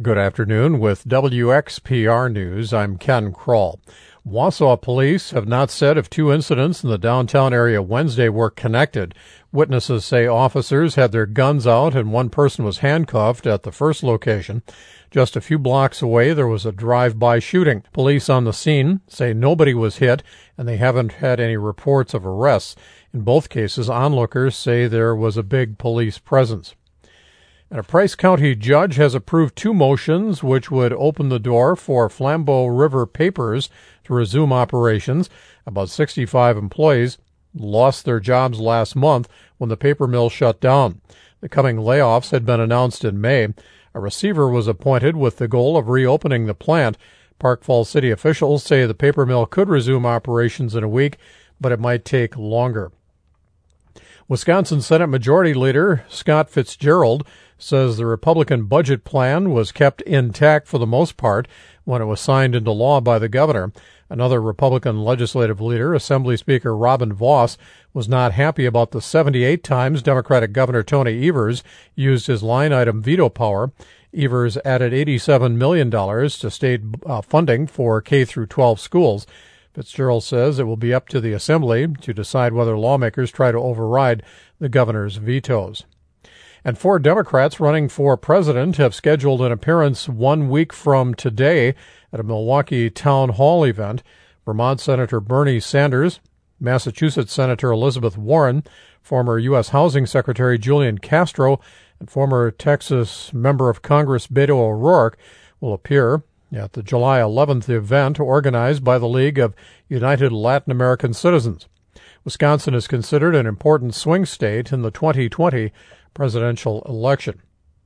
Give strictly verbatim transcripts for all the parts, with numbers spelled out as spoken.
Good afternoon. With W X P R News, I'm Ken Kroll. Wausau police have not said if two incidents in the downtown area Wednesday were connected. Witnesses say officers had their guns out and one person was handcuffed at the first location. Just a few blocks away, there was a drive-by shooting. Police on the scene say nobody was hit, and they haven't had any reports of arrests. In both cases, onlookers say there was a big police presence. And a Price County judge has approved two motions which would open the door for Flambeau River Papers to resume operations. About sixty-five employees lost their jobs last month when the paper mill shut down. The coming layoffs had been announced in May. A receiver was appointed with the goal of reopening the plant. Park Falls City officials say the paper mill could resume operations in a week, but it might take longer. Wisconsin Senate Majority Leader Scott Fitzgerald says the Republican budget plan was kept intact for the most part when it was signed into law by the governor. Another Republican legislative leader, Assembly Speaker Robin Vos, was not happy about the seventy-eight times Democratic Governor Tony Evers used his line-item veto power. Evers added eighty-seven million dollars to state uh, funding for K through twelve schools. Fitzgerald says it will be up to the Assembly to decide whether lawmakers try to override the governor's vetoes. And four Democrats running for president have scheduled an appearance one week from today at a Milwaukee town hall event. Vermont Senator Bernie Sanders, Massachusetts Senator Elizabeth Warren, former U S Housing Secretary Julian Castro, and former Texas Member of Congress Beto O'Rourke will appear at the July eleventh event organized by the League of United Latin American Citizens. Wisconsin is considered an important swing state in the twenty twenty presidential election.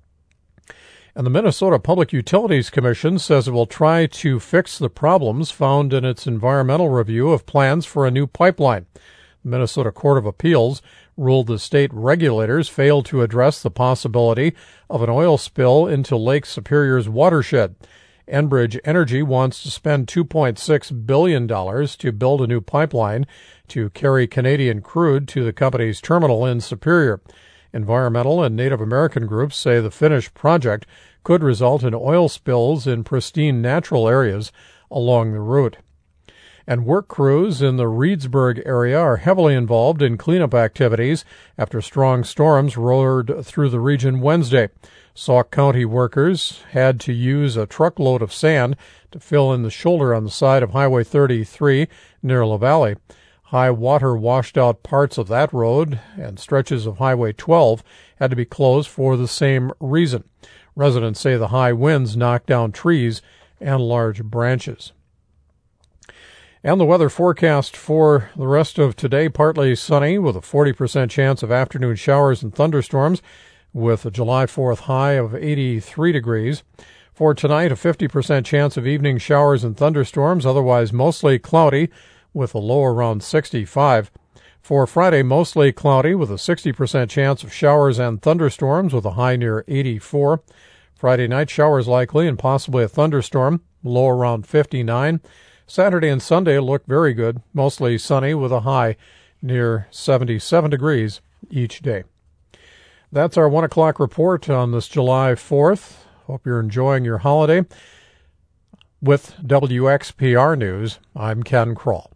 And the Minnesota Public Utilities Commission says it will try to fix the problems found in its environmental review of plans for a new pipeline. The Minnesota Court of Appeals ruled the state regulators failed to address the possibility of an oil spill into Lake Superior's watershed. Enbridge Energy wants to spend two point six billion dollars to build a new pipeline to carry Canadian crude to the company's terminal in Superior. Environmental and Native American groups say the finished project could result in oil spills in pristine natural areas along the route. And work crews in the Reedsburg area are heavily involved in cleanup activities after strong storms roared through the region Wednesday. Sauk County workers had to use a truckload of sand to fill in the shoulder on the side of Highway thirty-three near La Valley. High water washed out parts of that road, and stretches of Highway twelve had to be closed for the same reason. Residents say the high winds knocked down trees and large branches. And the weather forecast for the rest of today, partly sunny with a forty percent chance of afternoon showers and thunderstorms, with a July fourth high of eighty-three degrees. For tonight, a fifty percent chance of evening showers and thunderstorms, otherwise mostly cloudy, with a low around sixty-five. For Friday, mostly cloudy with a sixty percent chance of showers and thunderstorms with a high near eighty-four. Friday night, showers likely and possibly a thunderstorm, low around fifty-nine. Saturday and Sunday look very good, mostly sunny with a high near seventy-seven degrees each day. That's our one o'clock report on this July fourth. Hope you're enjoying your holiday. With W X P R News, I'm Ken Kroll.